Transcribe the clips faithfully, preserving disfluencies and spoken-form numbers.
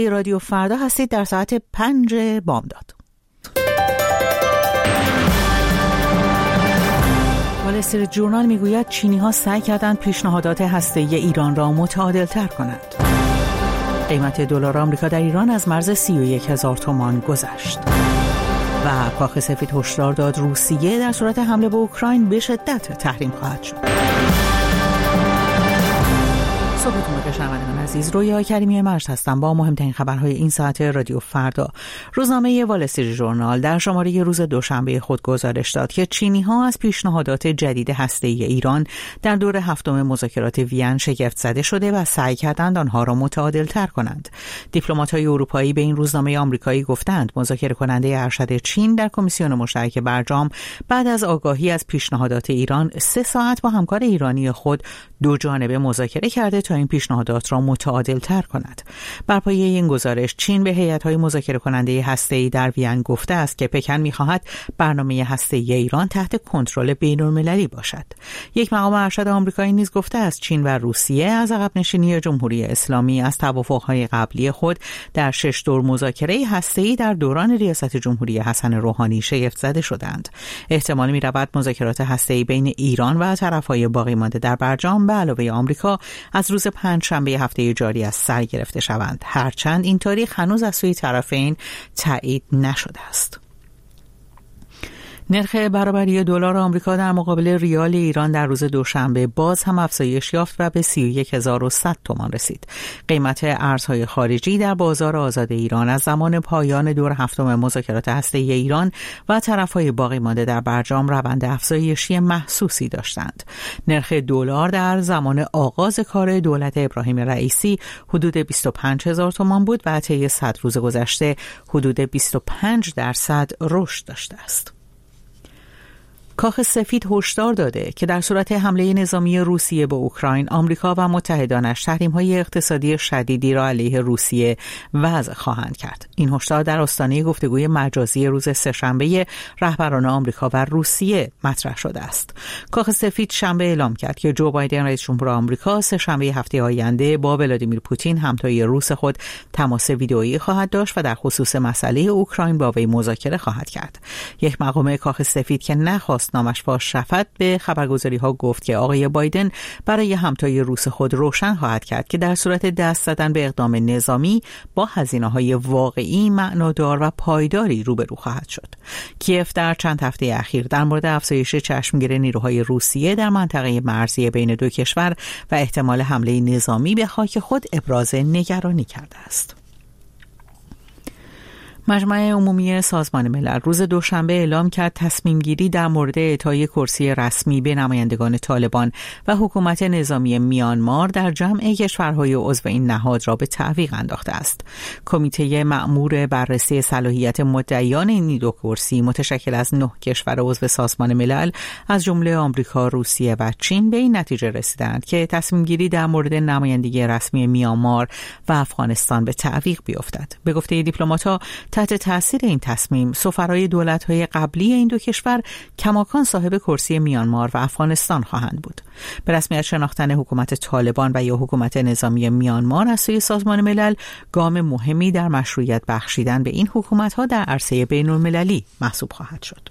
رادیو فردا هستید در ساعت پنج بامداد. وال استریت ژورنال میگوید چینی‌ها سعی کردند پیشنهادات هسته‌ای ایران را متعادل‌تر کنند. قیمت دلار آمریکا در ایران از مرز سی و یک هزار تومان گذشت. و کاخ سفید هشدار داد روسیه در صورت حمله به اوکراین به شدت تحریم خواهد شد. صبحتون بخیر شنوندگان عزیز، رویا کریمی مرز هستم با مهمترین خبرهای این ساعت رادیو فردا. روزنامه وال استریت ژورنال در شماره روز دوشنبه خود گزارش داد که چینی‌ها از پیشنهادات جدید هسته‌ای ایران در دور هفتم مذاکرات وین شگفت زده شده و سعی کردند آنها را متعادل‌تر کنند. دیپلمات‌های اروپایی به این روزنامه آمریکایی گفتند مذاکره کننده ارشد چین در کمیسیون مشترک برجام بعد از آگاهی از پیشنهادات ایران سه ساعت با همکار ایرانی خود دو جانبه مذاکره کرده تا این پیشنهادات را متعادل تر کند. بر پایه این گزارش چین به هیئت‌های مذاکره کننده هسته‌ای در وین گفته است که پکن می‌خواهد برنامه هسته‌ای ایران تحت کنترل بین‌المللی باشد. یک مقام ارشد آمریکایی نیز گفته است چین و روسیه از عقب نشینی جمهوری اسلامی از توافق‌های قبلی خود در شش دور مذاکره هسته‌ای در دوران ریاست جمهوری حسن روحانی شگفت زده شدند. احتمال می‌رود مذاکرات هسته‌ای بین ایران و طرف‌های باقی مانده در برجام به علاوه آمریکا از روز پنج شنبه هفته جاری از سر گرفته شوند، هرچند این تاریخ هنوز از سوی طرفین تایید نشده است. نرخ برابری دلار آمریکا در مقابل ریال ایران در روز دوشنبه باز هم افزایش یافت و به سی و یک هزار و صد تومان رسید. قیمت ارزهای خارجی در بازار آزاد ایران از زمان پایان دور هفتم مذاکرات هسته‌ای ایران و طرف‌های باقی مانده در برجام روند افزایشی محسوسی داشتند. نرخ دلار در زمان آغاز کار دولت ابراهیم رئیسی حدود بیست و پنج هزار تومان بود و طی صد روز گذشته حدود بیست و پنج درصد رشد داشته است. کاخ سفید هشدار داده که در صورت حمله نظامی روسیه به اوکراین، آمریکا و متحدانش تحریم‌های اقتصادی شدیدی را علیه روسیه وضع خواهند کرد. این هشدار در آستانه گفتگوی مجازی روز سه‌شنبه رهبران آمریکا و روسیه مطرح شده است. کاخ سفید شنبه اعلام کرد که جو بایدن رئیس جمهور آمریکا سه‌شنبه هفته آینده با ولادیمیر پوتین همتای روس خود تماس ویدئویی خواهد داشت و در خصوص مسئله اوکراین با وی مذاکره خواهد کرد. یک مقام کاخ سفید که نخواست نامش فاش شود به خبرگزاری ها گفت که آقای بایدن برای همتای روس خود روشن خواهد کرد که در صورت دست زدن به اقدام نظامی با هزینه‌های واقعی، معنادار و پایداری روبرو خواهد شد. کیف در چند هفته اخیر در مورد افزایش چشمگیر نیروهای روسیه در منطقه مرزی بین دو کشور و احتمال حمله نظامی به خاک خود ابراز نگرانی کرده است. مجمع عمومی سازمان ملل روز دوشنبه اعلام کرد تصمیم گیری در مورد اعطای کرسی رسمی به نمایندگان طالبان و حکومت نظامی میانمار در جمع کشورهای عضو این نهاد را به تعویق انداخته است. کمیته مأمور بررسی صلاحیت مدعیان این دو کرسی متشکل از نه کشور عضو سازمان ملل از جمله آمریکا، روسیه و چین به این نتیجه رسیدند که تصمیم گیری در مورد نمایندگی رسمی میانمار و افغانستان به تعویق بیفتد. به گفته دیپلمات‌ها تحت تاثیر این تصمیم سفرای دولت‌های قبلی این دو کشور کماکان صاحب کرسی میانمار و افغانستان خواهند بود. به رسمیت شناختن حکومت طالبان و یا حکومت نظامی میانمار از سوی سازمان ملل گام مهمی در مشروعیت بخشیدن به این حکومت‌ها در عرصه بین‌المللی محسوب خواهد شد.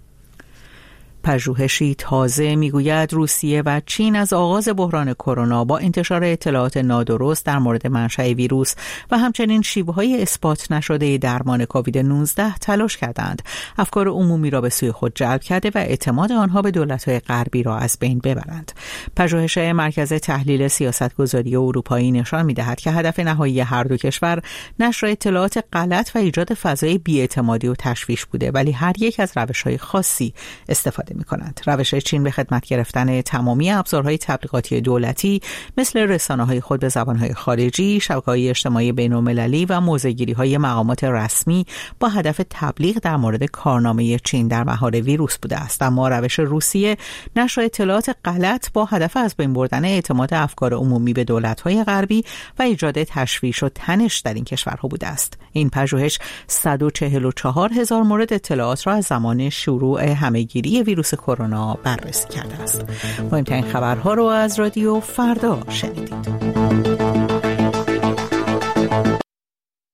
پژوهشی تازه میگوید روسیه و چین از آغاز بحران کرونا با انتشار اطلاعات نادرست در مورد منشأ ویروس و همچنین شیوه‌های اثبات نشده درمان کووید نوزده تلاش کردند افکار عمومی را به سوی خود جلب کرده و اعتماد آنها به دولت‌های غربی را از بین ببرند. پژوهش مرکز تحلیل سیاستگذاری اروپایی نشان می‌دهد که هدف نهایی هر دو کشور نشر اطلاعات غلط و ایجاد فضای بی‌اعتمادی و تشویش بوده، ولی هر یک از روش‌های خاصی استفاده می‌کنند. روش چین به خدمت گرفتن تمامی ابزارهای تبلیغاتی دولتی مثل رسانه‌های خود به زبان‌های خارجی، شبکه‌های اجتماعی بین‌المللی و موضع‌گیری‌های مقامات رسمی با هدف تبلیغ در مورد کارنامه چین در مهار ویروس بوده است. اما روش روسیه نشر اطلاعات غلط با هدف از بین بردن اعتماد افکار عمومی به دولت‌های غربی و ایجاد تشویش و تنش در این کشورها بوده است. این پژوهش صد و چهل و چهار هزار مورد اطلاعات را از زمان شروع همه‌گیری ویروس کرونا بررسی کرده است. مهمترین خبرها رو از رادیو فردا شنیدید.